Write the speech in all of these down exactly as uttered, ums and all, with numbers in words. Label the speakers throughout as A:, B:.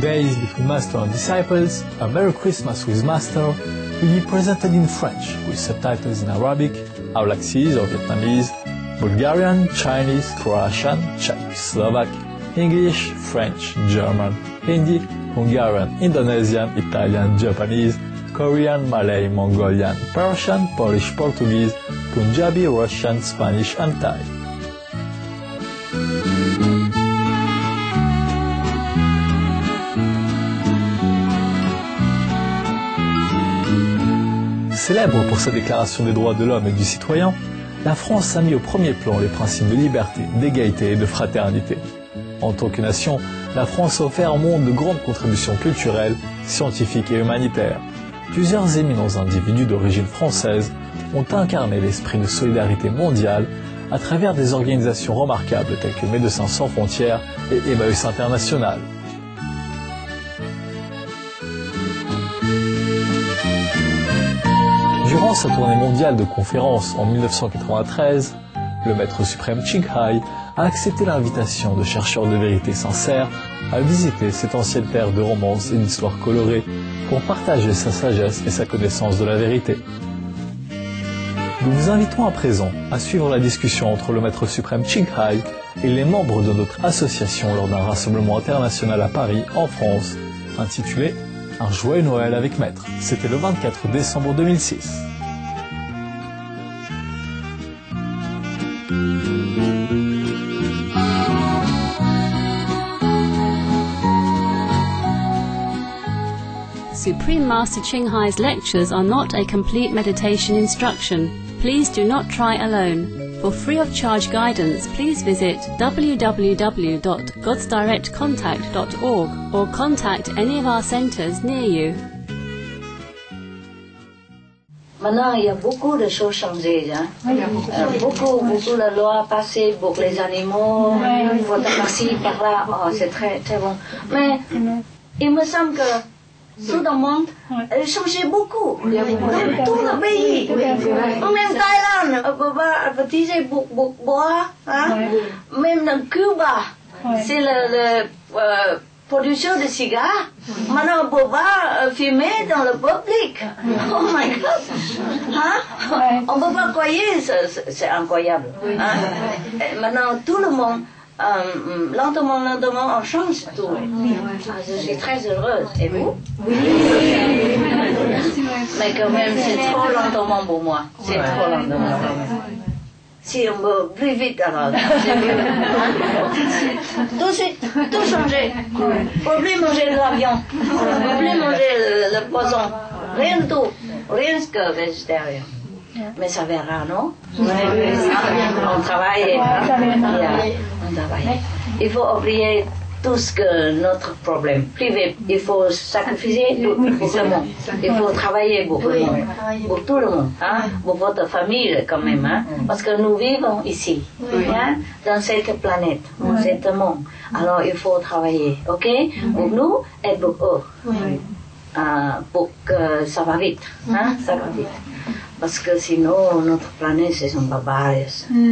A: days between Master and Disciples, A Merry Christmas with Master, will be presented in French with subtitles in Arabic, Aulacese or Vietnamese, Bulgarian, Chinese, Croatian, Czech, Slovak, English, French, German, Hindi, Hungarian, Indonesian, Italian, Japanese, Korean, Malay, Mongolian, Persian, Polish, Portuguese, Punjabi, Russian, Spanish and Thai. Célèbre pour sa déclaration des droits de l'homme et du citoyen, la France a mis au premier plan les principes de liberté, d'égalité et de fraternité. En tant que nation, la France a offert au monde de grandes contributions culturelles, scientifiques et humanitaires. Plusieurs éminents individus d'origine française ont incarné l'esprit de solidarité mondiale à travers des organisations remarquables telles que Médecins sans frontières et Emmaüs International. Durant sa tournée mondiale de conférences en mille neuf cent quatre-vingt-treize, le maître suprême Ching Hai a accepté l'invitation de chercheurs de vérité sincères à visiter cette ancienne terre de romances et d'histoires colorées pour partager sa sagesse et sa connaissance de la vérité. Nous vous invitons à présent à suivre la discussion entre le maître suprême Ching Hai et les membres de notre association lors d'un rassemblement international à Paris, en France, intitulé « Un joyeux Noël avec maître ». C'était le vingt-quatre décembre deux mille six.
B: Supreme Master Ching Hai's lectures are not a complete meditation instruction. Please do not try alone. For free of charge guidance, please visit w w w dot gods direct contact dot org or contact any of our centers near you.
C: Maintenant, il y a beaucoup de choses changées. Hein? Oui, euh, beaucoup, beaucoup la loi passée pour les animaux, oui, faut par-ci, par-là. Oh, c'est très, très bon. Mais il me semble que tout le monde a changé beaucoup. Dans tout le pays. Même Thaïlande, on peut utiliser beaucoup bois. Hein? Même dans Cuba, c'est la euh, production de cigares. Maintenant, on peut pas fumer dans le public. Oh my God! Hein? On ne peut pas croire, c'est incroyable. Hein? Maintenant, tout le monde, euh, lentement, lentement, on change tout. Ah, je suis très heureuse. Et vous? Oui. Mais quand même, c'est trop lentement pour moi. C'est trop lentement. Si on veut plus vite, alors c'est mieux. Hein? Tout de suite, tout changer. Pour plus manger de l'avion, pour plus manger le, le poisson, rien de tout, rien que végétarien. Mais ça verra, non? Oui, on travaille, hein? On travaille. Il faut oublier tout ce que notre problème privé. Il faut sacrifier tout pour le monde. Il faut travailler pour le monde, pour tout le monde, hein? Pour votre famille quand même, hein? Parce que nous vivons ici, hein? Dans cette planète, dans ce monde. Alors il faut travailler, ok? Pour nous et pour eux, euh, pour que ça va vite, hein? Ça va vite. Parce que sinon notre planète c'est une barbarie.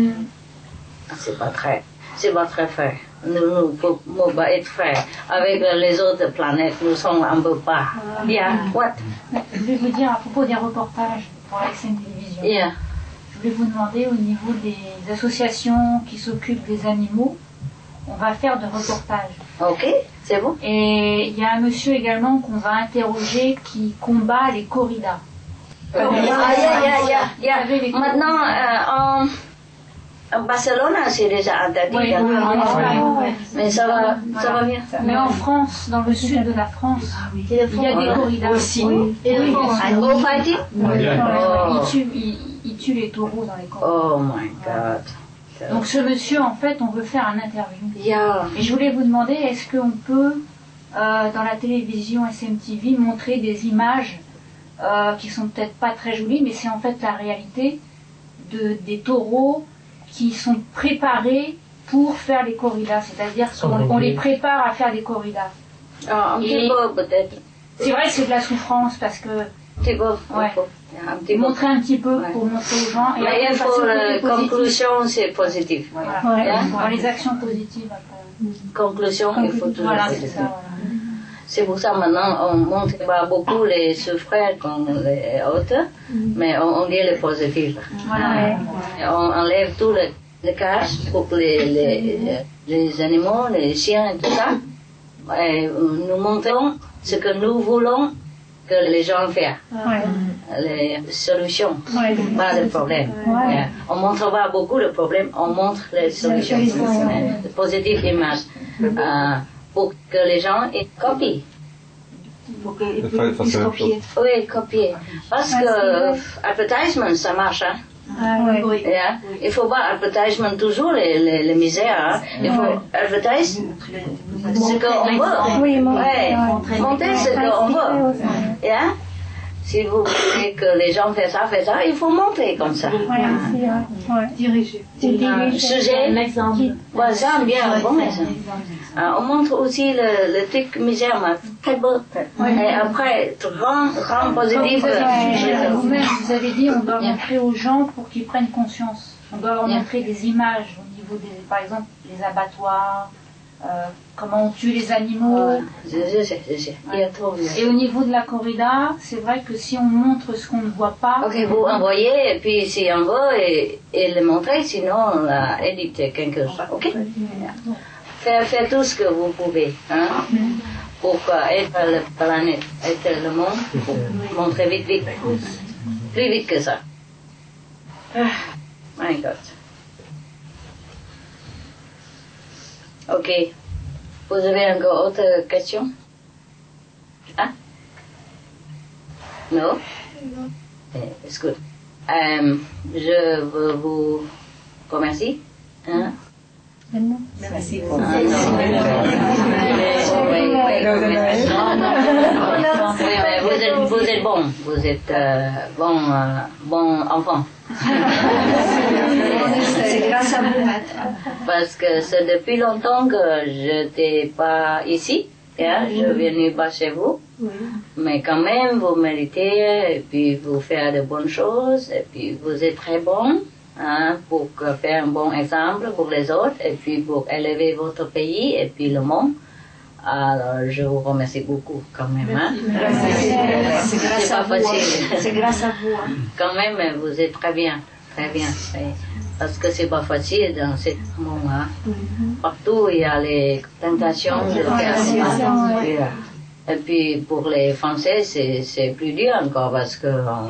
C: C'est pas très, c'est pas très fait. Nous ne pouvons pas être frères. Avec les autres planètes, nous sommes un peu pas. Yeah, what?
D: Je vais vous dire à propos des reportages pour la X M Télévision.
C: Yeah.
D: Je voulais vous demander au niveau des associations qui s'occupent des animaux, on va faire de reportages.
C: Ok, c'est bon.
D: Et il y a un monsieur également qu'on va interroger qui combat les corridas.
C: Oh, yeah, yeah, yeah, yeah, yeah. Maintenant, euh, en Barcelone, c'est déjà interdit.
D: Oui, oui, oui, oui.
C: Mais ça va, ça va bien.
D: Mais en France, dans le sud de la France, il y a des corridas aussi.
C: Et le gros fighting?
D: Ils tuent, ils, ils tuent les taureaux dans les corridas.
C: Oh my God.
D: Donc ce monsieur, en fait, on veut faire un interview.
C: Yeah.
D: Et je voulais vous demander, est-ce qu'on peut, euh, dans la télévision S M T V, montrer des images euh, qui sont peut-être pas très jolies, mais c'est en fait la réalité de, des taureaux qui sont préparés pour faire les corridas, c'est-à-dire qu'on on les prépare à faire des corridas.
C: Ah, un petit peu peut-être.
D: C'est vrai que c'est de la souffrance parce que...
C: Un petit peu.
D: Ouais.
C: Un petit
D: montrer un petit peu
C: ouais.
D: pour montrer aux gens. Et
C: mais il faut la conclusion, c'est positif.
D: Voilà. Ouais. Ouais. Ouais. Les actions positives. Après.
C: Conclusion, Conclusion, il faut tout
D: voilà,
C: positif.
D: c'est ça. Voilà.
C: C'est pour ça maintenant on montre pas beaucoup les souffrants comme les autres, mm. mais on, on dit les positifs. Voilà. On enlève tout le, le cache pour les, les, les animaux, les chiens et tout ça. Et nous montrons ce que nous voulons que les gens fassent. Ouais. Les solutions, ouais. Pas de problème. Ouais. On ne montre pas beaucoup de problèmes, on montre les solutions. Les positives images. Euh, pour que les gens aient copient.
E: Pour qu'ils puissent copier.
C: Oui, copier. Parce que advertisement, ça marche. Hein? Ah, oui. Yeah. Il ne faut pas advertisement toujours les, les, les misères. Hein? Il faut advertise ce qu'on veut. Oui, montrer, ouais. montrer ce qu'on veut. Yeah? Si vous voulez que les gens fassent ça, fassent ça, il faut montrer comme ça.
E: Oui, ouais. Diriger.
C: Un sujet, un exemple. Ouais, ça, bien, bon exemple. Uh, on montre aussi le, le truc misère, très beau. Ouais. Et après, grand, grand positif.
D: Vous-même, vous avez dit, on doit yeah. montrer aux gens pour qu'ils prennent conscience. On doit leur yeah. montrer des images au niveau des, par exemple, les abattoirs, euh, comment on tue les animaux.
C: Ouais. Je, je sais, je sais. Il y a trop bien.
D: Et au niveau de la corrida, c'est vrai que si on montre ce qu'on ne voit pas.
C: Ok, vous envoyez, et puis si on veut, et, et le montrer, sinon on l'a édité quelque chose. Ok? Faire, faire tout ce que vous pouvez, hein, pour être la planète, être le monde, pour montrer vite, vite, plus vite que ça. Ah, my God. Ok. Vous avez encore autre question? Hein? Non? Non. It's good. Um, je veux vous remercier. Hein?
E: Merci.
C: Vous êtes, vous êtes bon, vous êtes euh, bon, euh, bon enfant.
E: C'est grâce à vous, maître.
C: Parce que c'est depuis longtemps que je n'étais pas ici, hein, je ne venais pas chez vous. Mais quand même, vous méritez, et puis vous faites de bonnes choses, et puis vous êtes très bon. Hein, pour faire un bon exemple pour les autres et puis pour élever votre pays et puis le monde. Alors, je vous remercie beaucoup quand même. Hein.
E: C'est grâce à vous. C'est grâce à vous. Hein.
C: Quand même, vous êtes très bien, très bien. Parce que c'est pas facile dans ce monde. Hein. Partout, il y a les tentations de faire. Et puis pour les Français, c'est, c'est plus dur encore parce que on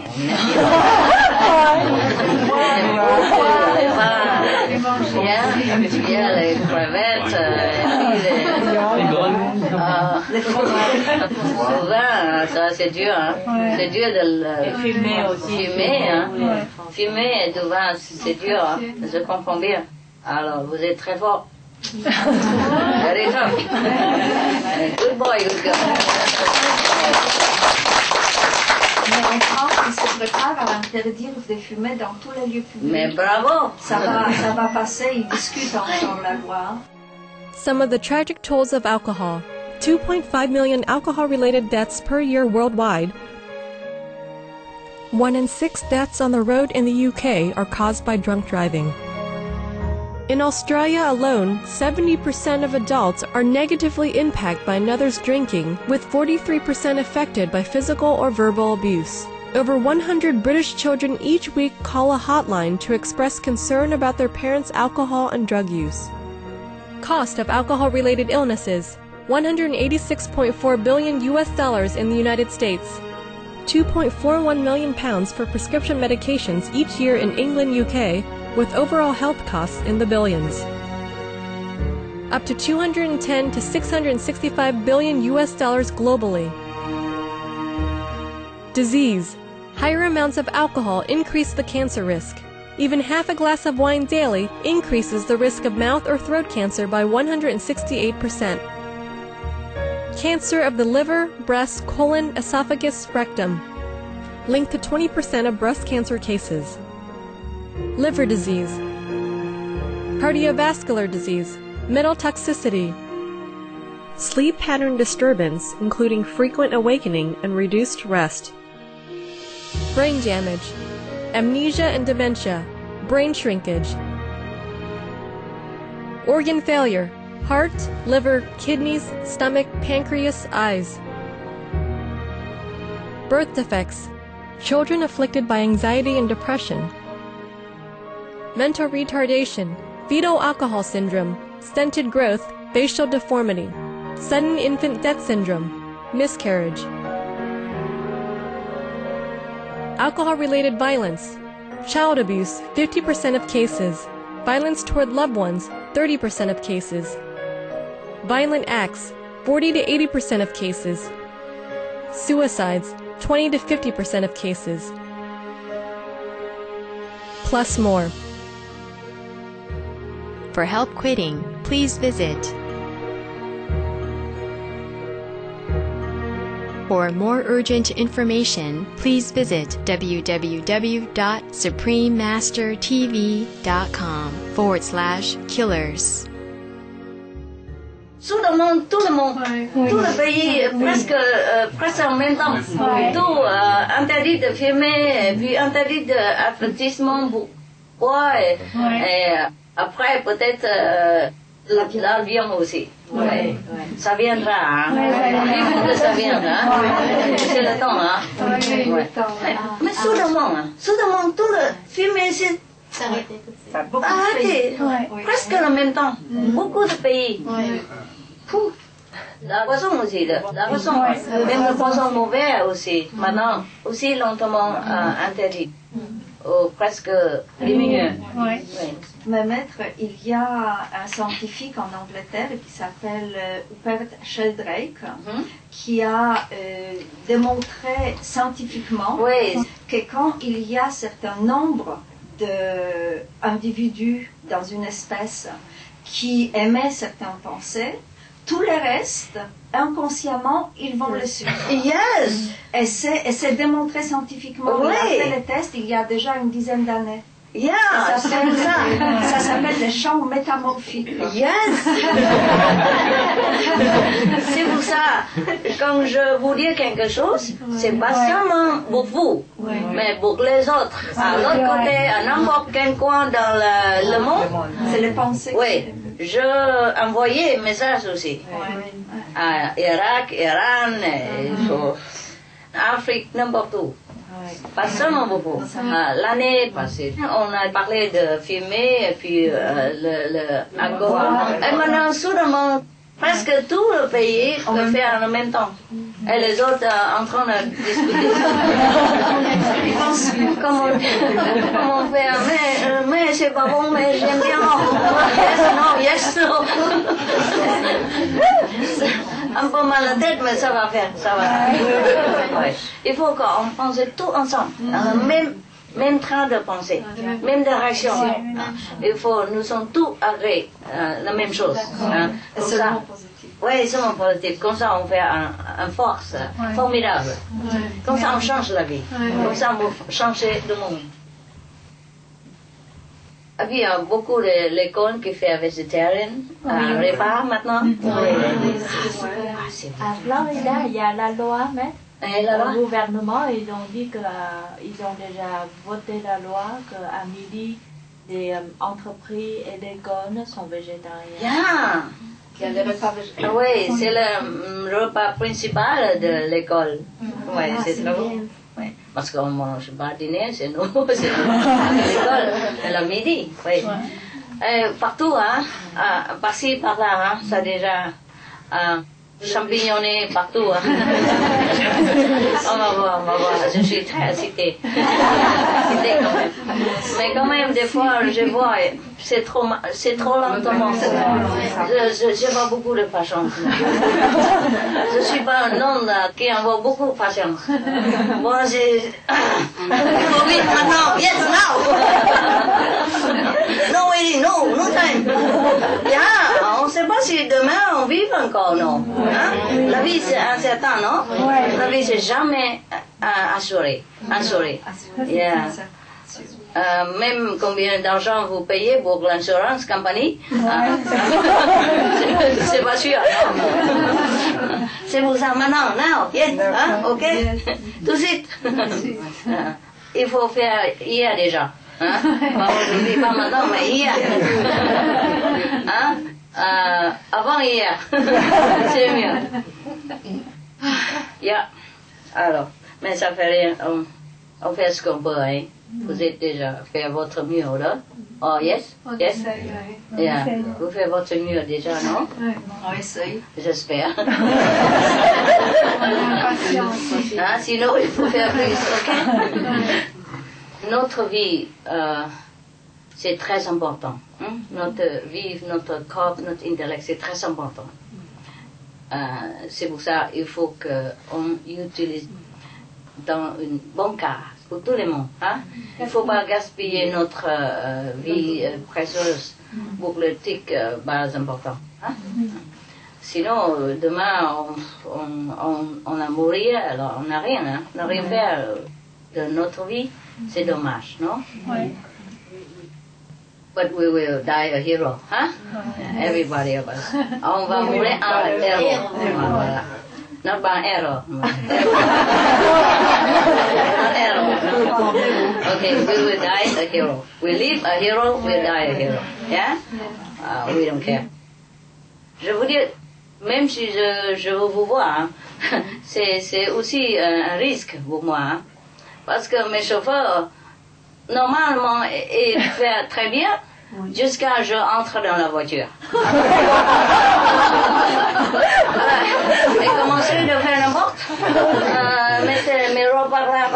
C: il y a les crevettes, les souvent, ça c'est dur, hein. C'est dur de le
E: fumer aussi.
C: Fumer, hein. Fumer et souvent c'est dur, hein. Je comprends bien. Alors vous êtes très fort. Very tough. Good boy, good girl.
E: Mais en France, ils se préparent à interdire de fumer dans tous les lieux publics.
C: Mais bravo!
E: Ça va, ça va passer, ils discutent encore la loi.
F: Some of the tragic tolls of alcohol. two point five million alcohol-related deaths per year worldwide. One in six deaths on the road in the U K are caused by drunk driving. In Australia alone, seventy percent of adults are negatively impacted by another's drinking, with forty-three percent affected by physical or verbal abuse. Over one hundred British children each week call a hotline to express concern about their parents' alcohol and drug use. Cost of alcohol-related illnesses, one hundred eighty-six point four billion U S dollars in the United States. two point four one million pounds for prescription medications each year in England, U K, with overall health costs in the billions. Up to two hundred ten to six hundred sixty-five billion U S dollars globally. Disease. Higher amounts of alcohol increase the cancer risk. Even half a glass of wine daily increases the risk of mouth or throat cancer by one hundred sixty-eight percent. Cancer of the liver, breast, colon, esophagus, rectum. Linked to twenty percent of breast cancer cases. Liver disease. Cardiovascular disease. Metal toxicity. Sleep pattern disturbance, including frequent awakening and reduced rest. Brain damage. Amnesia and dementia. Brain shrinkage. Organ failure. heart, liver, kidneys, stomach, pancreas, eyes. Birth defects, children afflicted by anxiety and depression. Mental retardation, fetal alcohol syndrome, stunted growth, facial deformity, sudden infant death syndrome, miscarriage. Alcohol-related violence, child abuse, fifty percent of cases, violence toward loved ones, thirty percent of cases, violent acts, forty to eighty percent of cases, suicides, twenty to fifty percent of cases, plus more.
G: For help quitting, please visit. For more urgent information, please visit www.suprememastertv.com forward slash killers.
C: Tout le monde, tout le monde, tout le pays, presque, euh, presque en même temps. Tout euh, interdit de filmer, et puis interdit d'avertissement pour quoi, et, et après peut-être euh, l'avion aussi. Ouais. Ouais. Ça viendra, hein. Il faut que ça vienne, hein. C'est le temps, hein. Ouais. Mais, mais soudainement, hein, soudainement, tout le film ici. Arrêtez. Presque en même temps. Beaucoup de pays. Pouh. La poisson aussi, la poisson, même le poisson mauvais aussi, maintenant, aussi lentement euh, interdit. Ou presque diminué.
E: Oui. Oui. Mais maître, il y a un scientifique en Angleterre qui s'appelle euh, Rupert Sheldrake, mm-hmm. qui a euh, démontré scientifiquement
C: oui.
E: que quand il y a certain nombre d'individus dans une espèce qui émettent certaines pensées, tout le reste, inconsciemment, ils vont le suivre.
C: Yes!
E: Et c'est, et c'est démontré scientifiquement.
C: Oui.
E: On a fait le test il y a déjà une dizaine d'années.
C: Yeah,
E: ça s'appelle,
C: ça.
E: ça s'appelle les champs métamorphiques.
C: Yes! C'est pour ça, quand je vous dis quelque chose, c'est pas seulement pour vous,
E: oui.
C: mais pour les autres. À l'autre côté, à n'importe quel coin dans le, le monde.
E: C'est les pensées.
C: Oui. Je envoyais un message aussi
E: ouais.
C: à Irak, Iran, mm-hmm. Afrique, n'importe où. Ouais. Pas seulement beaucoup. Ah, l'année passée, on a parlé de fumer et puis euh, le, le alcool. Et maintenant, soudainement, presque tout le pays le fait en même temps. Et les autres euh, en train de discuter. comment, comment on fait? Mais, euh, mais c'est pas bon, mais j'aime bien. Yes, no, yes, no. Un peu mal à la tête, mais ça va faire, ça va. Ouais. Il faut qu'on pense tout ensemble, dans le même, même train de pensée, même direction. Il faut, nous sommes tous agréés, euh, la même chose. Hein. Comme ça. Oui, c'est mon positif. Comme ça, on fait un, un force ouais. formidable. Ouais. Comme ça, on change la vie. Ouais. Comme ça, on peut changer le monde. Et puis, il y a beaucoup de l'école qui fait végétarien, oui. un repas maintenant. Oui. Oui. Oui.
H: Oui. À Florida, il y a la loi, mais le gouvernement, ils ont dit qu'ils euh, ont déjà voté la loi qu'à midi, les euh, entreprises et les écoles sont végétariennes.
C: Yeah.
E: Il y a les repas végétariens.
C: Oui, c'est le repas principal de l'école.
H: Mm-hmm.
C: Oui,
H: ah,
C: c'est trop. Oui. Parce qu'on ne mange pas dîner, c'est nous, c'est l'école, le midi. Oui. Ouais. Et partout, hein, euh, par-ci, par-là, hein, ça déjà euh, champignonné partout. Hein. On va voir, on va voir. Je suis très excitée. Excitée quand même. Mais quand même, des fois, je vois, c'est trop, c'est trop lentement. Je n'ai pas beaucoup de patience. Je ne suis pas un homme qui envoie beaucoup de patience. Moi, j'ai... Il faut vite maintenant. Yes, now. No waiting, no, no time. Yeah, on ne sait pas si demain on vit encore, non. Hein? La vie, c'est incertain, non? La vie, c'est jamais euh, assuré. Assuré. Yeah. Euh, même combien d'argent vous payez pour l'assurance compagnie, hein? C'est pas sûr. C'est pour ça maintenant, now, yes, hein? Ok? Tout de suite. Il faut faire hier déjà. Hein? Pas aujourd'hui, pas maintenant, mais hier. Hein? Euh, avant hier. C'est mieux. Yeah. Alors, mais ça fait rien. On, on fait ce qu'on peut, hein. Vous êtes déjà fait votre mieux, là? Oh, yes? Yes? Yeah. Vous faites votre mieux déjà, non?
E: On essaye.
C: J'espère. Hein, sinon, il faut faire plus, ok? Notre vie, euh, c'est très important. Hein? Notre vie, notre corps, notre intellect, c'est très important. Euh, c'est pour ça qu'il faut qu'on utilise dans un bon cas pour tout le monde. Hein? Il ne faut pas gaspiller notre euh, vie euh, précieuse pour le truc euh, pas important. Hein? Sinon, euh, demain, on, on, on, on a mourir, alors on n'a rien. Hein? On n'a rien fait euh, de notre vie. C'est dommage, non?
D: Oui.
C: But we will die a hero, huh? Everybody of us. On va mourir en héros. Voilà. Not by arrow. Not arrow. Okay, we will die a hero. We live a hero, we die a hero. Yeah? Uh, we don't care. Je vous dis, même si je, je vous vois, hein, c'est, c'est aussi un risque pour moi. Hein, parce que mes chauffeurs, normalement, ils font très bien jusqu'à ce que j'entre dans la voiture. Et commencer de faire n'importe. Euh, mettre mes robes par là.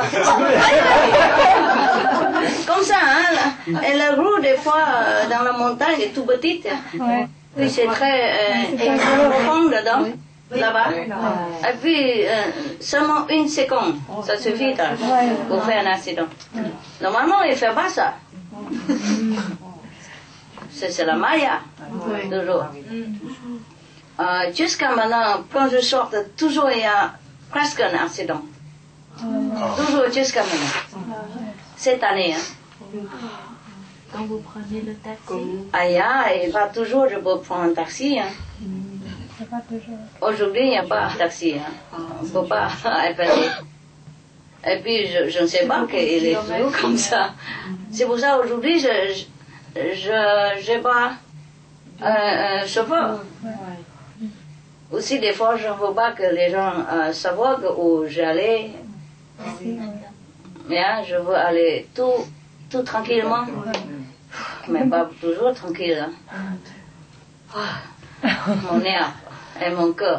C: Comme ça, hein. Et la roue, des fois, dans la montagne, est tout petite.
D: Ouais.
C: Puis c'est très euh, profond dedans. Là-bas. Et puis, euh, seulement une seconde, ça suffit hein, pour faire un accident. Normalement, il ne fait pas ça. C'est, c'est la Maya, toujours. Euh, jusqu'à maintenant, quand je sors, toujours il y a presque un accident. Toujours jusqu'à maintenant. Cette année. Hein.
H: Quand vous prenez le taxi?
C: Ah, yeah, et pas toujours, je peux prendre un taxi. Hein. Aujourd'hui, il n'y a pas de taxi. Hein. On ne peut pas appeler. Et puis, je, je ne sais pas qu'il est toujours comme ça. C'est pour ça, aujourd'hui, je je n'ai pas un, un chauffeur. Aussi, des fois, je ne veux pas que les gens euh, savent où j'allais. Mais hein, je veux aller tout, tout tranquillement. Mais pas toujours tranquille. Hein. Oh, mon nerf et mon cœur.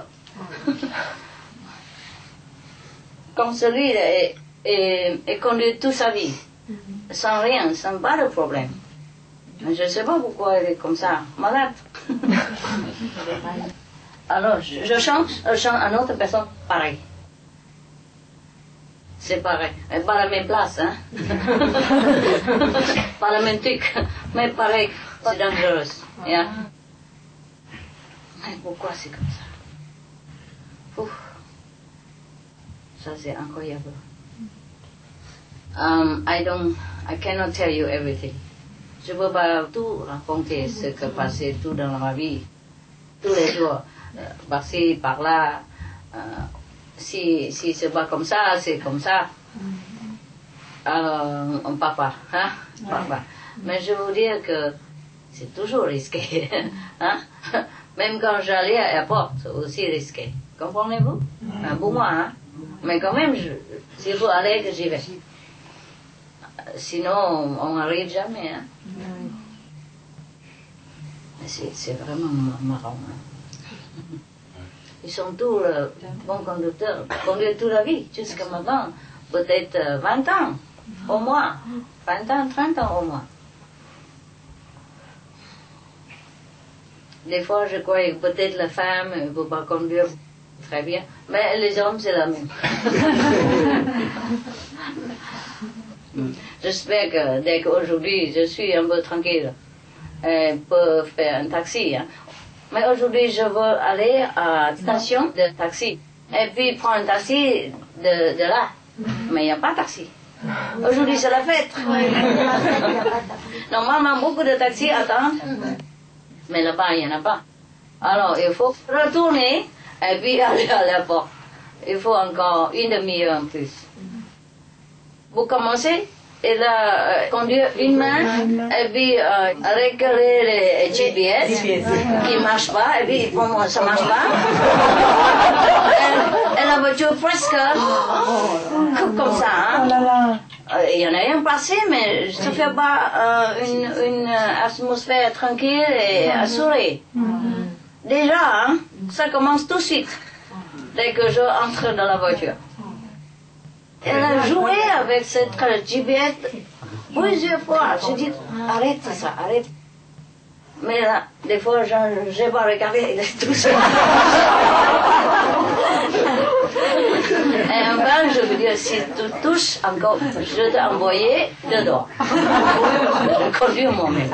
C: Comme celui-là est, est, est conduit toute sa vie, sans rien, sans pas de problème. Je ne sais pas pourquoi elle est comme ça, malade. Alors, je, je change, je change à une autre personne pareil. C'est pareil, mais pas la même place, hein. Pas la même truc, mais pareil, c'est dangereux. Yeah. Mais pourquoi c'est comme ça? Ouf. Ça c'est incroyable. Um, I don't, I cannot tell you everything. Je ne peux pas tout raconter ce qui passait tout dans ma vie, tous les jours, euh, par-ci, par-là. Euh, si, si c'est pas comme ça, c'est comme ça. Alors, on ne parle pas, hein? On parle pas. Mais je veux dire que c'est toujours risqué, hein? Même quand j'allais à l'aéroport, c'est aussi risqué. Comprenez-vous? Enfin, pour moi, hein? Mais quand même, je, s'il faut aller, que j'y vais. Sinon, on n'arrive jamais. Hein? Mais c'est, c'est vraiment marrant. Hein? Ils sont tous euh, bons conducteurs, conduisent toute la vie, jusqu'à maintenant, peut-être euh, vingt ans, au moins. vingt ans, trente ans au moins. Des fois, je crois que peut-être la femme ne peut pas conduire très bien, mais les hommes, c'est la même. J'espère que dès qu'aujourd'hui, je suis un peu tranquille, je peux faire un taxi. Hein. Mais aujourd'hui, je veux aller à la station de taxi. Et puis prendre un taxi de, de là. Mais il n'y a pas de taxi. Aujourd'hui, c'est la fête. Normalement, beaucoup de taxis attendent. Mais là-bas, il n'y en a pas. Alors, il faut retourner et puis aller à l'aéroport. Il faut encore une demi-heure en plus. Vous commencez il a conduit une main, et puis euh, récupérer les G P S qui ne marchent pas, et puis pour moi ça ne marche pas. et, et la voiture presque comme ça. Hein. Il y en a rien passé, mais je ne fais pas euh, une, une atmosphère tranquille et assurée. Déjà, hein, ça commence tout de suite, dès que je entre dans la voiture. Elle a joué avec cette G P S plusieurs fois. Je dis, arrête ça, arrête. Mais là, des fois, je n'ai pas regardé, il est tout seul. Et enfin, je veux dire, si tu touches encore, je t'ai envoyé dehors. Je conduis moi-même.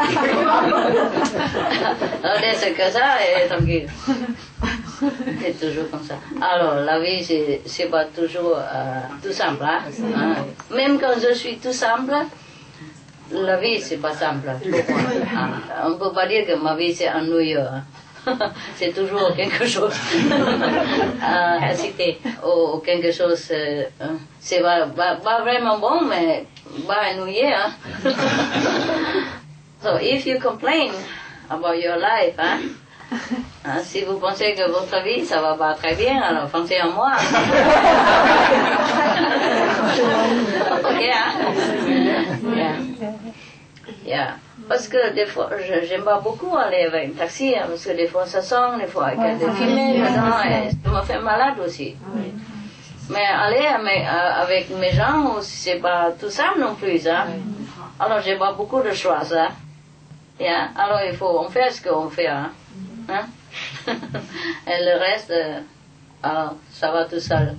C: Alors, c'est que ça, et tranquille. C'est toujours comme ça. Alors, la vie, c'est, c'est pas toujours euh, tout simple. Hein? Hein? Même quand je suis tout simple, la vie, c'est pas simple. Hein? On ne peut pas dire que ma vie, c'est ennuyeux. Hein? C'est toujours quelque chose à citer. Ou quelque chose, euh, c'est pas, pas, pas vraiment bon, mais pas ennuyeux. Hein? So, if you complain about your life, hein? Hein, si vous pensez que votre vie, ça va pas très bien, alors pensez à moi. Ok, hein? Yeah. Yeah. Parce que des fois, je, j'aime pas beaucoup aller avec un taxi, hein, parce que des fois ça sent, des fois il y a des fumées dedans, et ça me fait malade aussi. Mais aller avec, avec mes gens, c'est pas tout ça non plus. Hein? Alors j'ai pas beaucoup de choix. Ça. Yeah. Alors il faut, on fait ce qu'on fait. Hein? Hein? Et le reste, euh, alors, ça va tout seul.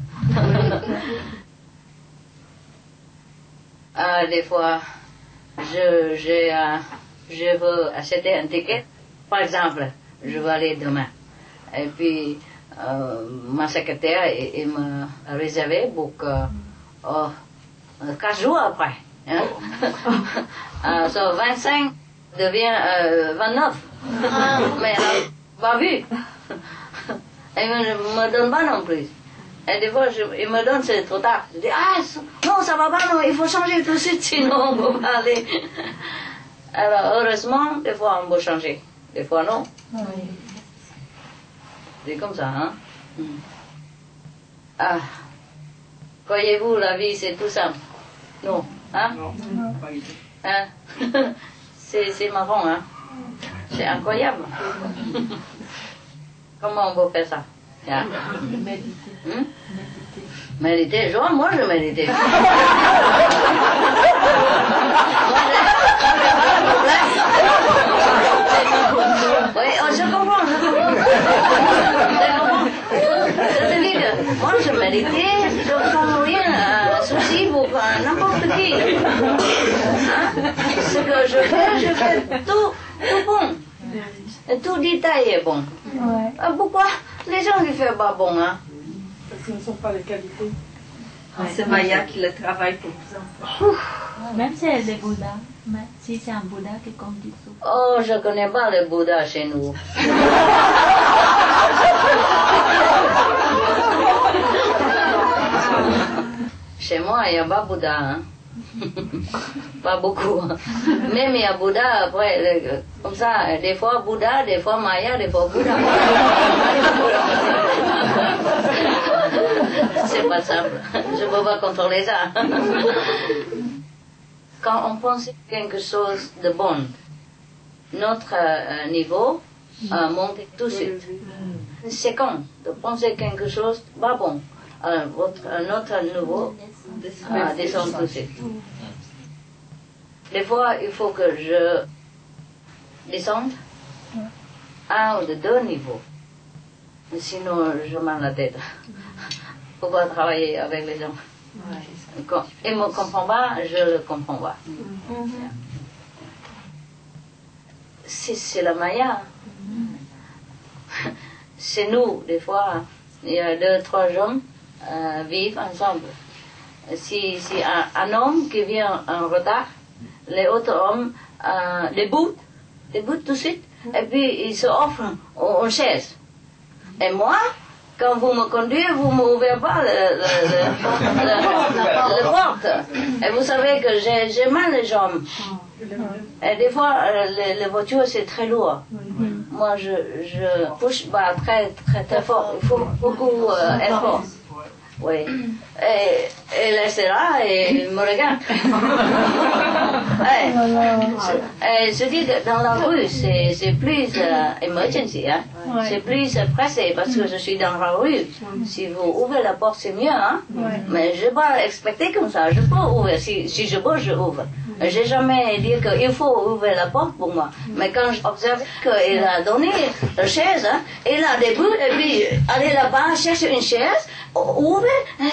C: ah, des fois, je, je, euh, je veux acheter un ticket. Par exemple, je vais aller demain. Et puis, euh, ma secrétaire il, il m'a réservé pour que, oh, quatre jours après. Hein? euh, so vingt-cinq devient euh, vingt-neuf. Mais euh, pas vu. Et il ne me donne pas non plus. Et des fois, je, il me donne, c'est trop tard. Je dis, ah, non, ça va pas, non, il faut changer tout de suite, sinon on ne peut pas aller. Alors, heureusement, des fois, on peut changer. Des fois, non. Oui. C'est comme ça, hein. Ah, croyez-vous, la vie, c'est tout simple? Non, hein? Non, pas du tout. Hein? c'est, c'est marrant, hein? C'est incroyable. Comment on peut faire ça? Yeah. Méditer. Hmm? Méditer. Genre, moi je médite. Oui, oh, je comprends, je comprends. Je comprends. Je te dis que moi je médite, je ne prends rien à souci pour n'importe qui. Hein? Ce que je fais, je fais tout, tout bon. Et tout détail est bon. Ouais. Ah, pourquoi les gens ne font pas bon, hein?
I: Parce que ce ne sont pas les qualités.
E: Ouais. C'est Maya qui le travaille pour vous.
H: Même si c'est des Bouddhas, mais si c'est un Bouddha qui conduit tout.
C: Oh, je ne connais pas le Bouddha chez nous. Chez moi, il n'y a pas Bouddha, hein? Pas beaucoup. Même il y a Bouddha, après, comme ça, des fois Bouddha, des fois Maya, des fois Bouddha. C'est pas simple. Je ne peux pas contrôler ça. Quand on pense quelque chose de bon, notre euh, niveau euh, monte tout de suite. C'est con de penser quelque chose de pas bon. Alors, votre, notre niveau euh, descend tout de suite. Des fois, il faut que je descende un ou deux niveaux. Sinon, je m'en la tête. Pour pouvoir travailler avec les gens. Quand ils ne me comprennent pas, je ne le comprends pas. C'est, c'est la Maya. C'est nous, des fois, il y a deux, trois hommes euh, vivent ensemble. Si, si un, un homme qui vient en retard, les autres hommes euh, les boutent, les boutent tout de suite, et puis ils se offrent une chaise. Et moi, quand vous me conduisez, vous ne m'ouvrez pas le, le, le, le, le porte. Et vous savez que j'ai, j'ai mal les jambes. Et des fois, les, les voitures, c'est très lourd. Moi, je, je pousse bah, très, très, très fort. Il faut beaucoup euh, d'effort. Oui. Et, et laissez là et me regarde. et, et je dis que dans la rue, c'est, c'est plus euh, emergency, hein? Ouais. C'est plus pressé parce que je suis dans la rue. Si vous ouvrez la porte, c'est mieux, hein? Ouais. Mais je ne vais pas expecter comme ça. Je peux ouvrir. Si, si je peux, je ouvre. Je n'ai jamais dit qu'il faut ouvrir la porte pour moi. Mais quand j'observe qu'il a donné la chaise, hein, il a debout et puis aller là-bas chercher une chaise, ouvre.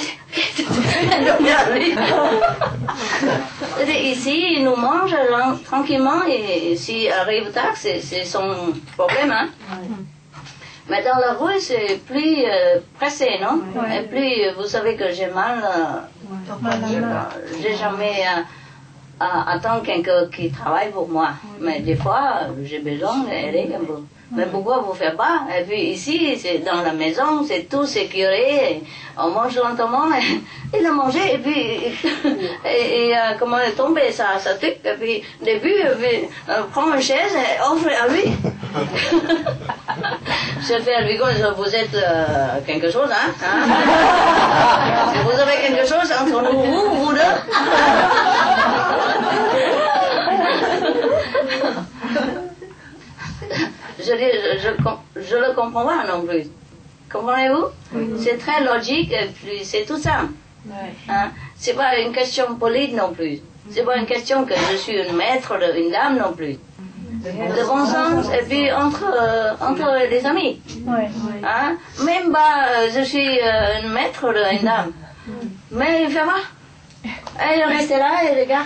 C: Ici, il nous mange tranquillement et s'il arrive tard, c'est, c'est son problème. Hein? Mais dans la rue, c'est plus euh, pressé, non? Ouais. Et puis, vous savez que j'ai mal. Euh, ouais. J'ai jamais euh, à attendre quelqu'un qui travaille pour moi. Mais des fois, j'ai besoin d'aider un peu. Mais pourquoi vous ne faites pas? Et puis ici, c'est dans la maison, c'est tout sécurisé. On mange lentement. Et il a mangé et puis et, et euh, comment est tombé ça, ça truc. Et puis au début, puis, euh, prend une chaise et offre à lui. Je fais à lui comme vous êtes euh, quelque chose, hein, hein? Si vous avez quelque chose entre nous, vous, vous deux. Je dis, je, je, je le comprends pas non plus. Comprenez-vous? Oui. C'est très logique et puis c'est tout simple. Oui. Hein? C'est pas une question politique non plus. C'est pas une question que je suis une maître, une dame non plus. De bon sens et puis entre, euh, entre les amis. Oui. Hein? Même pas, je suis euh, une maître, une dame. Mais il fait pas. Elle reste là et regarde.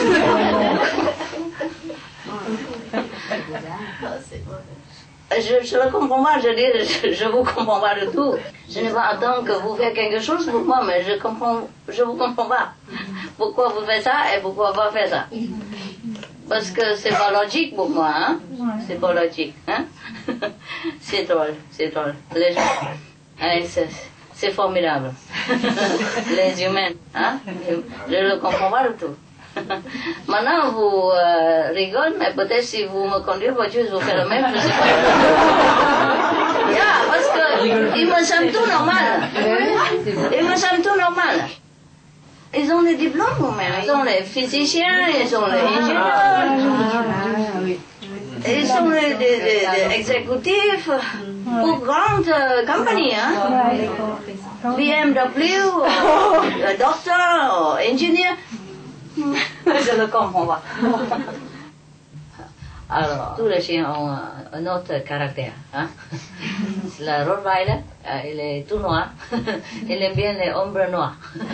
C: Je ne le comprends pas, je dis, je ne vous comprends pas du tout. Je ne vais pas attendre que vous fassiez quelque chose pour moi, mais je comprends, je vous comprends pas. Pourquoi vous faites ça et pourquoi pas faire ça? Parce que c'est pas logique pour moi, hein? C'est pas logique, hein? C'est drôle, c'est drôle. Les gens, c'est, c'est formidable. Les humains, hein? Je ne le comprends pas du tout. Maintenant, vous euh, rigolez, mais peut-être si vous me conduisez voiture, vous faites le même, je ne sais pas. Yeah, parce que il me semble tout normal. Il me semble tout normal. Ils ont des diplômes vous-même. Ils sont les physiciens, ils sont les ingénieurs. Ils sont les, les, les, les exécutifs pour grandes euh, compagnies. Hein? B M W, euh, docteur, ingénieur. Je ne le comprends pas. Alors, tous les chiens ont un autre caractère. Hein? La Rottweiler, il est tout noir. Il aime bien les ombres noires.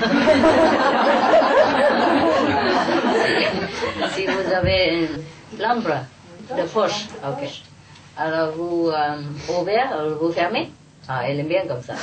C: si, si vous avez l'ombre de poche, ok. Alors vous euh, ouvrez, vous fermez. Ah, il aime bien comme ça.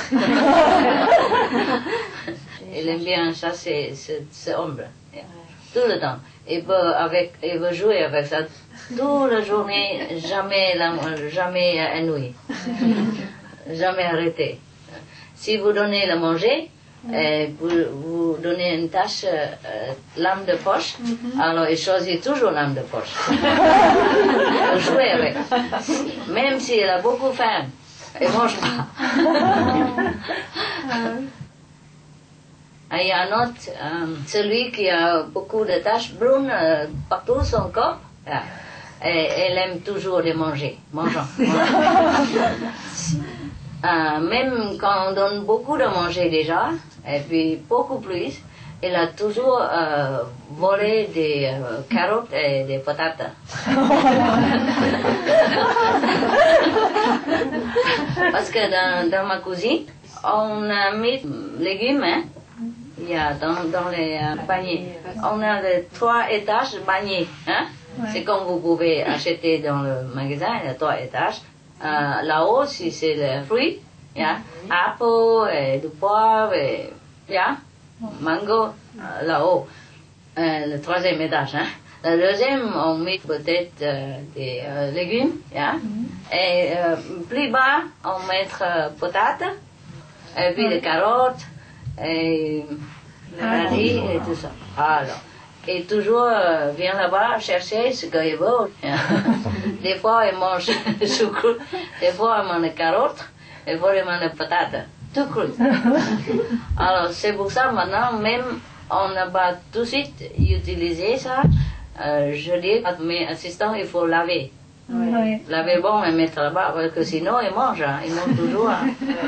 C: Il aime bien chasser cette ombre. Tout le temps. Il veut, avec, il veut jouer avec ça toute la journée, jamais, jamais ennuyé, jamais arrêté. Si vous donnez le manger, et vous, vous donnez une tâche, euh, lame de poche, mm-hmm. alors il choisit toujours lame de poche. Il veut jouer avec. Même s'il a beaucoup faim, il ne mange pas. Il y a un autre, euh, celui qui a beaucoup de taches brunes euh, partout son corps. Ah. Et elle aime toujours les manger, mangeant. euh, même quand on donne beaucoup de manger déjà, et puis beaucoup plus, elle a toujours euh, volé des euh, carottes et des patates. Parce que dans, dans ma cuisine, on a mis légumes, hein. Il y a dans, dans les euh, paniers. On a les trois étages de paniers. Hein? Ouais. C'est comme vous pouvez acheter dans le magasin, il y a trois étages. Euh, là-haut, si c'est les fruits, il y a apple, et du poivre, et il y a mango, euh, là-haut. Euh, le troisième étage. Hein? Le deuxième, on met peut-être euh, des euh, légumes. Yeah? Mm-hmm. Et euh, plus bas, on met euh, patates. et puis les carottes, et les radis et tout ça. Alors, et toujours euh, vient là-bas chercher ce qu'il veut. Des fois, il mange le choucroute, des fois, il mange les carottes, des fois, il mange les patates, tout cru. Alors, c'est pour ça, maintenant, même, on n'a pas tout de suite utilisé ça. Euh, je dis à mes assistants, il faut laver. Oui. Laver bon et mettre là-bas, parce que sinon ils mangent, hein. Ils mangent toujours. Hein.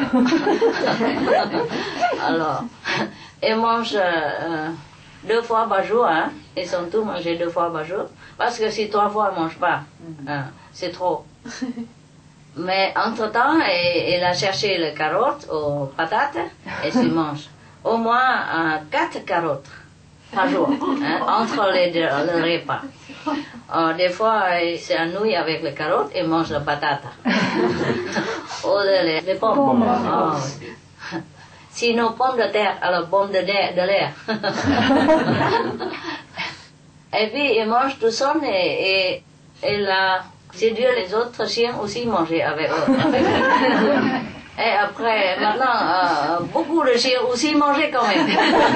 C: Alors, ils mangent euh, deux fois par jour, hein. Ils sont tous mangés deux fois par jour, parce que si trois fois ils ne mangent pas, hein, c'est trop. Mais entre-temps, il a cherché les carottes aux patates et ils mangent au moins euh, quatre carottes par jour, hein, entre les deux les repas. Euh, des fois, il s'ennuie avec les carottes et mange la patate. Ou les, les pommes. Oh. Sinon, pommes de terre, alors pommes de, de l'air. Et puis, il mange tout seul et, et, et là, c'est Dieu, les autres chiens aussi mangeaient avec eux. Et après, maintenant, euh, beaucoup de chiens aussi mangeaient quand même.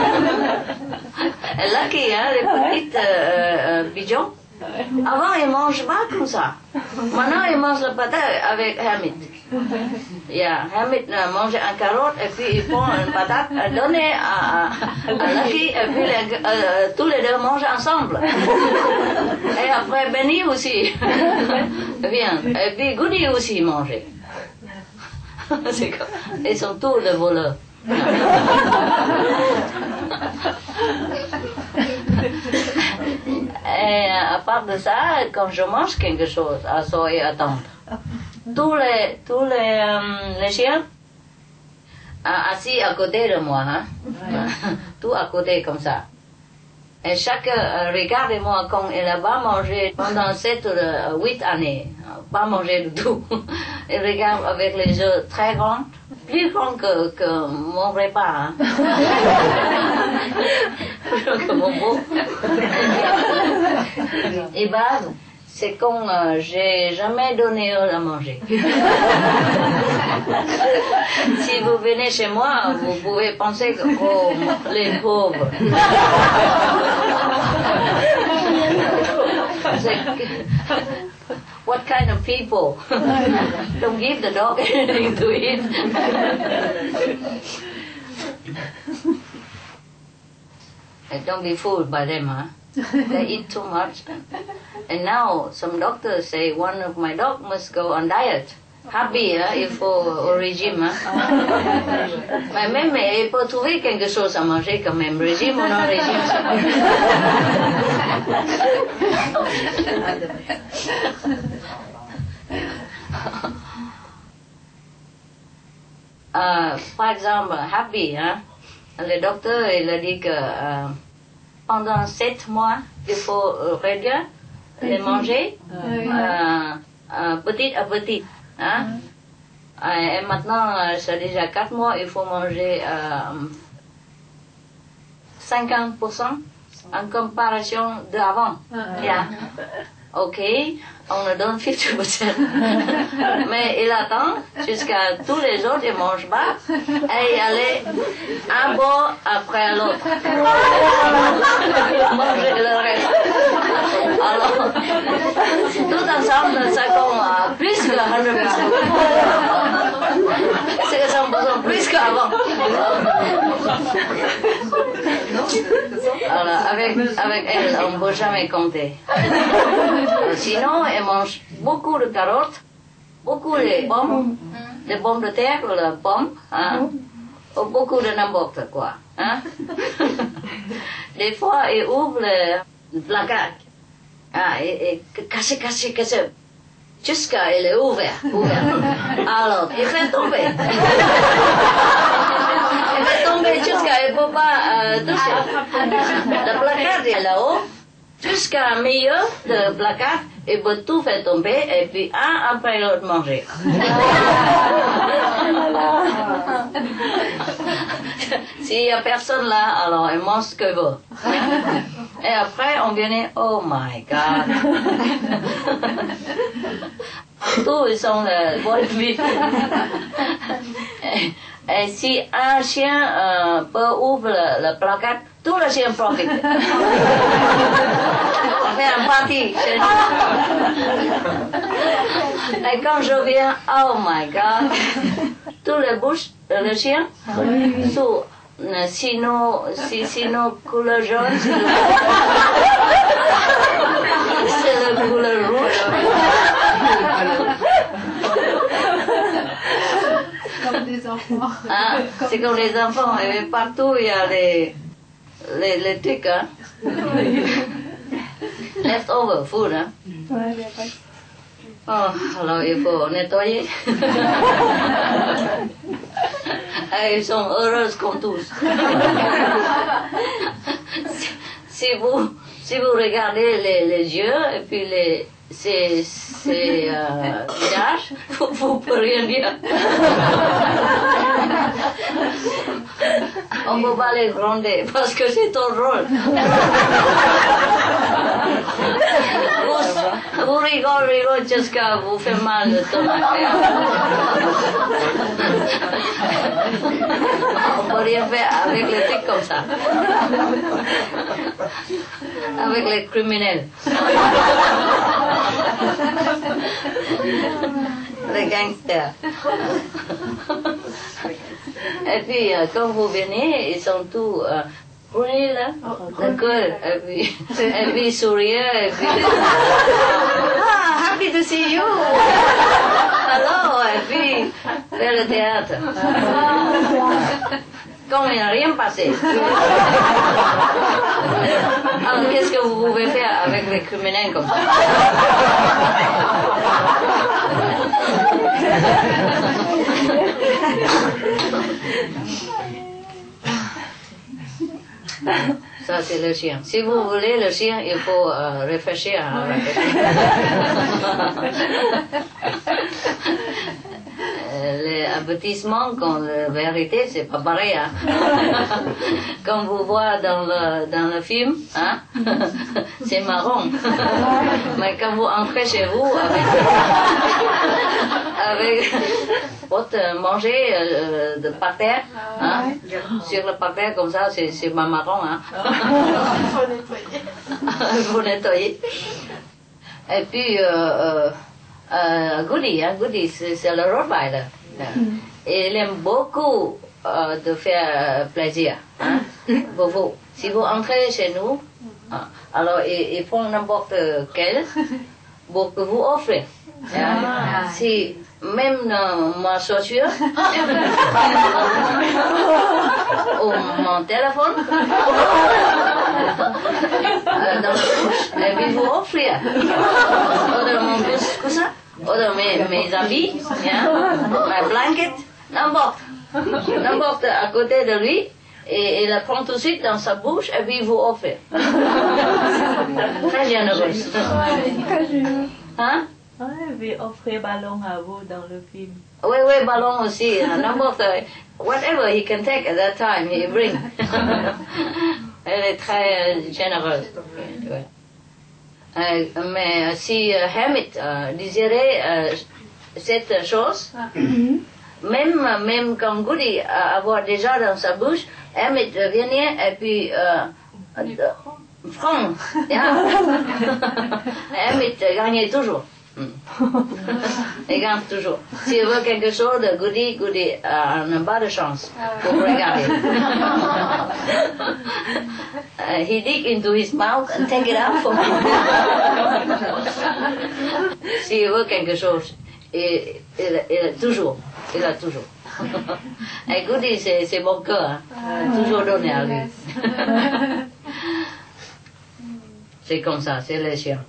C: Lucky, hein, les petites euh, euh, pigeons. Avant, ils ne mangent pas comme ça. Maintenant, ils mangent la patate avec Hamid. Yeah, Hamid euh, mange un carotte et puis il prend une patate à donner à, à, à Lucky et puis les, euh, tous les deux mangent ensemble. Et après, Benny aussi. Bien. Et puis Goody aussi mangeait. C'est comme... Ils sont tous des voleurs. Et à part de ça, quand je mange quelque chose, à et attendre. Tous les, tous les, euh, les chiens assis à côté de moi, hein? Tout à côté comme ça. Et chaque, euh, regardez-moi quand il va manger pendant sept ou huit années, pas manger du tout. Il regarde avec les yeux très grands, plus grands que, que mon repas. Hein. Que mon beau. Et bah, c'est comme euh, j'ai jamais donné eux à manger. Si vous venez chez moi, vous pouvez penser que oh, les pauvres. What kind of people? Don't give the dog anything to eat. And don't be fooled by them, huh? They eat too much. And now some doctors say one of my dogs must go on diet. Happy, hein, il faut au régime. Hein. Mais même, il peut trouver quelque chose à manger quand même. Régime ou non régime, ça va. Euh, par exemple, Happy, hein, le docteur il a dit que euh, pendant sept mois, il faut réduire les manger euh, euh, petit à petit. Hein? Et maintenant, c'est déjà quatre mois, il faut manger euh, cinquante pour cent en comparaison d'avant. Yeah. Ok, on le donne cinquante pour cent. Mais il attend jusqu'à tous les autres, ils ne mangent pas, et il allait un bord après l'autre. Manger le reste. Alors, tout ensemble, ça compte plus que cent pour cent. C'est cent pour cent plus qu'avant. Alors, avec, avec elle, on ne peut jamais compter. Sinon, elle mange beaucoup de carottes, beaucoup de pommes, des pommes de terre, ou de pommes, hein, ou beaucoup de n'importe quoi. Hein. Des fois, elle ouvre le placard. Ah, et, et caché, caché, caché. Jusqu'à il est ouvert, ouvert. Alors, il fait tomber. Il fait tomber jusqu'à il ne peut pas euh, toucher. Le placard est là-haut, jusqu'à le milieu du placard, il peut tout faire tomber et puis un après l'autre manger. S'il n'y a personne là, alors il mange ce qu'il veut. Et après, on vient, oh my God. Tous ils sont le bois de vie. Et si un chien euh, peut ouvrir le, le placard, tout le chien profite. On fait un party chez nous. Et quand je viens, oh my God, tous les bouches, le chien, sous, sinon, si, sinon, couleur jaune, c'est le, c'est le couleur rouge.
E: Comme des enfants.
C: Ah, c'est comme les enfants, et partout il y a les, les, les trucs, hein. Leftover food, hein. Oh, alors il faut nettoyer. Et ils sont heureux comme tous. si, si, vous, si vous regardez les, les yeux et puis les, ces, ces euh, visages, vous ne pouvez rien dire. On ne peut pas les gronder parce que c'est trop drôle. vous, vous rigolez, rigolez jusqu'à vous faire mal de ton affaire. On ne peut rien faire avec les trucs comme ça. Avec les criminels. Les gangsters. Et puis, euh, quand vous venez, ils sont tous euh, brûlés là, d'accord, et puis, et puis sourire, et puis, ah, happy to see you, hello, et puis, faire le théâtre. Comme il n'y a rien passé. Alors, qu'est-ce que vous pouvez faire avec les criminels comme ça? Ça, c'est le chien. Si vous voulez le chien, il faut euh, réfléchir à la Les avertissements, comme la vérité, c'est pas pareil. Hein? Comme vous voyez dans le, dans le film, hein? C'est marrant. Mais quand vous entrez chez vous avec, avec votre manger euh, de par terre, hein? Sur le par terre comme ça, c'est, c'est pas marrant. Hein? Il faut nettoyer. Et puis, euh, euh, Euh, Goody, hein, Goody, c'est, c'est le Rottweiler. Mm. Et il aime beaucoup euh, de faire plaisir hein, pour vous. Si vous entrez chez nous, hein, alors il, il prend n'importe quel pour que vous offrez. Hein. Ah. Si même euh, ma chaussure ou mon téléphone euh, dans la bouche, et puis vous offrir. Ou de mon coussin, ou de mes, mes habits, hein, ma blanket, n'importe. N'importe à côté de lui. Et il la prend tout de suite dans sa bouche et puis vous offre. Très généreuse. Hein?
H: Ouais, puis offrir ballon à vous dans le film.
C: Oui, oui, ballon aussi. N'importe, whatever he can take at that time, he bring. Elle est très euh, généreuse. Ouais. Euh, mais si euh, Hamid euh, désirait euh, cette chose, même, même comme Goody euh, avoir déjà dans sa bouche, Hamid venir et puis euh, euh, prendre. Yeah. Hamid gagne toujours. Il gagne toujours. S'il veut quelque chose de Goody, Goody euh, n'a pas de chance pour regarder. Uh, he dig into his mouth and take it out for me. S'il veut quelque chose, il, il, il a toujours, il a toujours. Et Goody, c'est, c'est mon cœur, hein. Toujours donné à lui. C'est comme ça, c'est les chiens.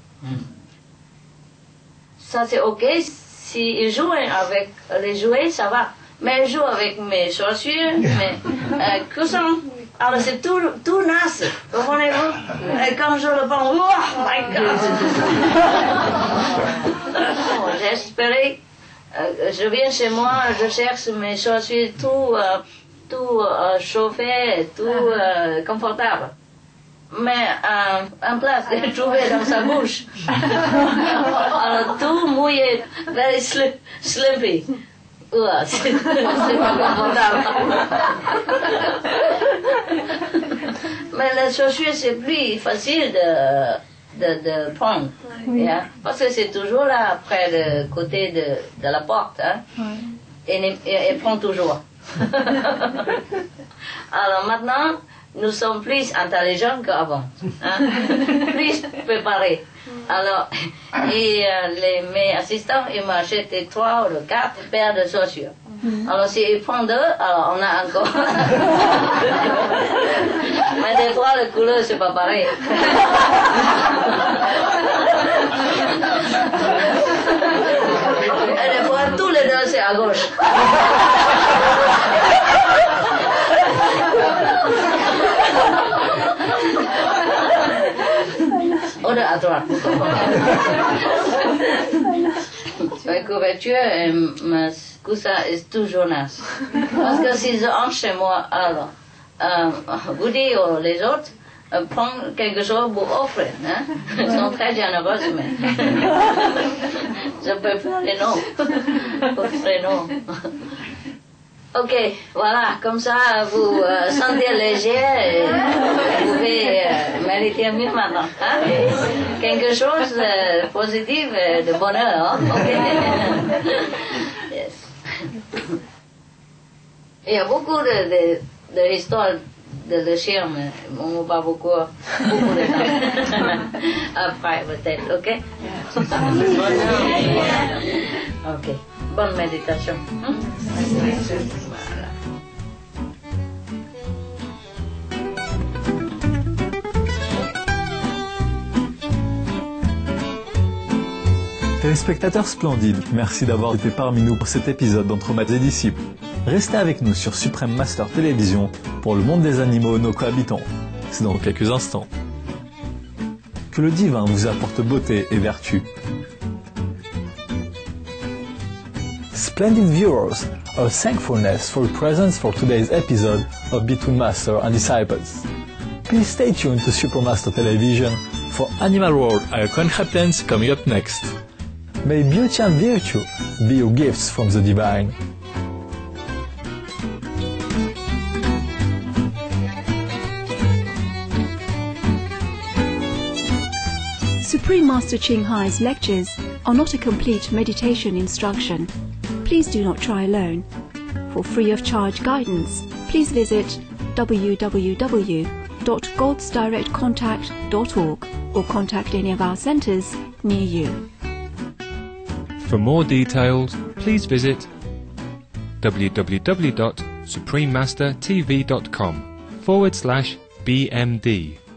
C: Ça c'est ok, s'il joue avec les jouets, ça va. Mais il joue avec mes chaussures, mes euh, coussins. Alors c'est tout, tout naze, comprenez-vous? Et quand je le prends, oh my God! J'espérais, euh, je viens chez moi, je cherche mes chaussures tout, euh, tout euh, chauffées, tout euh, confortable. Mais euh, en place de trouver dans sa bouche. Alors tout mouillé, very slip, slippy. Ouais, c'est pas confortable. Mais la chaussure, c'est plus facile de, de, de prendre.
D: Oui.
C: Hein? Parce que c'est toujours là, près le côté de, de la porte. Hein?
D: Ouais.
C: Et elle prend toujours. Alors maintenant, nous sommes plus intelligents qu'avant. Hein? Plus préparés. Alors, et euh, les, mes assistants, ils m'achètent trois ou quatre paires de chaussures. Alors, s'ils prennent deux, alors on a encore. Mais des fois, la couleur, c'est pas pareil. Et des fois, tous les deux, c'est à gauche. Ou à droite. La couverture, ma coussa est toujours naze. Parce que s'ils entrent chez moi, alors, euh, vous dites les autres, euh, prendre quelque chose pour offrir. Hein? Ils sont très généreux, mais je peux faire les noms. Les noms. Ok, voilà, comme ça vous euh, sentez léger et vous pouvez euh, mériter mieux maintenant. Hein? Quelque chose de positif et de bonheur. Hein? Okay. Yes. Il y a beaucoup de, de, de histoires de, de chiens, mais on pas beaucoup, beaucoup de temps. Après peut-être, ok? Ok. Bonne méditation. Hein? Voilà.
A: Téléspectateurs splendides, merci d'avoir été parmi nous pour cet épisode d'Entre Maîtres et Disciples. Restez avec nous sur Supreme Master Télévision pour le monde des animaux, nos cohabitants. C'est dans quelques instants. Que le divin vous apporte beauté et vertu. Splendid viewers, our thankfulness for your presence for today's episode of Between Master and Disciples. Please stay tuned to Supermaster Television for Animal World Icon Captains coming up next. May beauty and virtue be your gifts from the divine.
J: Supreme Master Ching Hai's lectures are not a complete meditation instruction. Please do not try alone. For free of charge guidance, please visit w w w dot gods direct contact dot org or contact any of our centres near you.
K: For more details, please visit w w w dot supreme master t v dot com forward slash B M D.